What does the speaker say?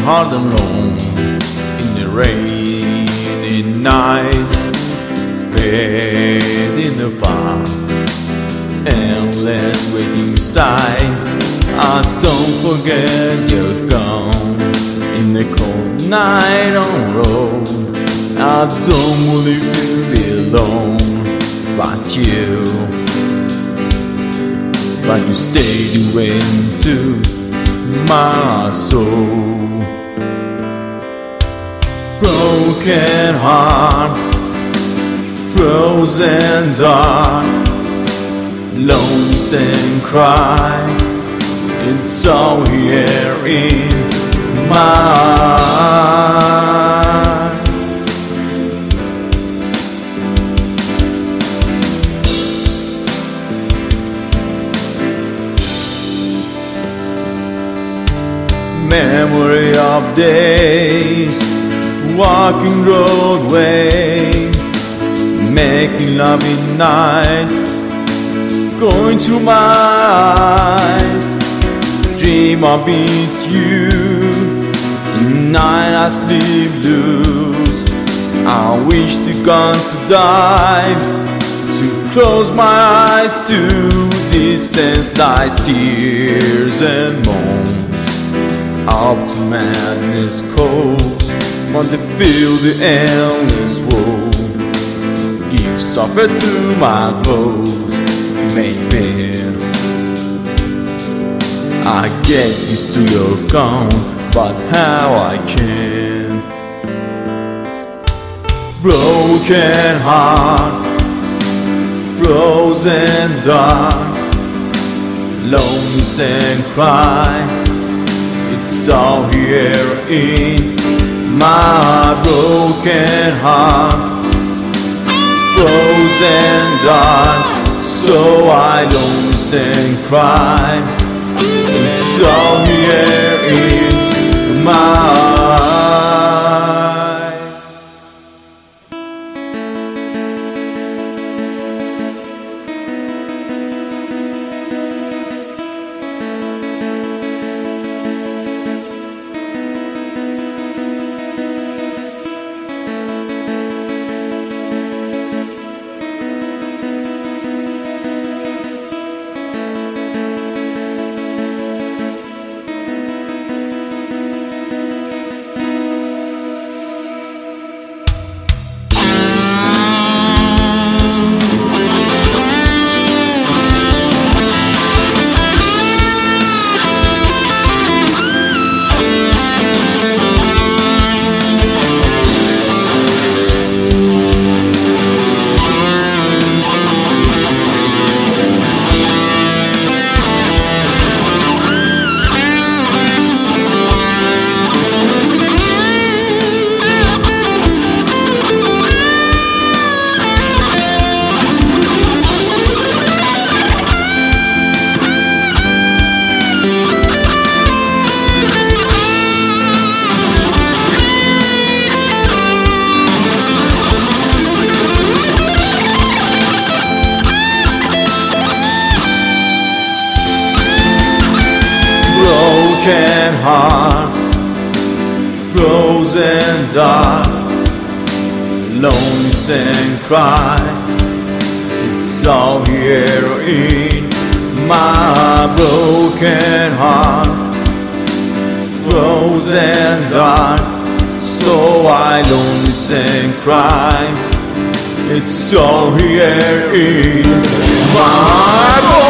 heart alone in the rainy night, fade in the fire, endless waiting sight. I don't forget you're gone in the cold night on the road. I don't believe to be alone, but you stayed into my soul. Broken heart, frozen dark, loneliness and cry. It's all here in my heart. Memory of days, walking roadway, making love in night, going through my eyes. Dream of being you, night I sleep loose. I wish to God to die, to close my eyes to this senseless tears and moans. Up to madness cold, want to feel the endless woe. Give suffer to my clothes, make pain. I get used to your gone, but how I can. Broken heart, frozen dark, loneliness and cry. It's all here in my broken heart, frozen dark, so I don't listen and cry. It's all here in my heart. Broken heart, frozen dark, loneliness and cry. It's all here in my broken heart, frozen dark, so I loneliness and cry. It's all here in my